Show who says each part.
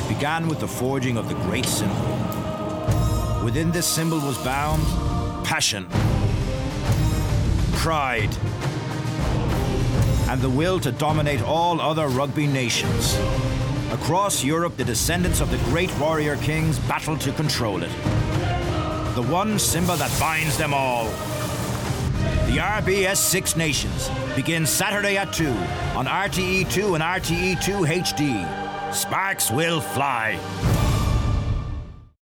Speaker 1: It began with the forging of the great symbol. Within this symbol was bound passion, pride, and the will to dominate all other rugby nations. Across Europe, the descendants of the great warrior kings battled to control it. The one symbol that binds them all. The RBS Six Nations begins Saturday at 2 on RTE2 and RTE2 HD. Sparks will fly.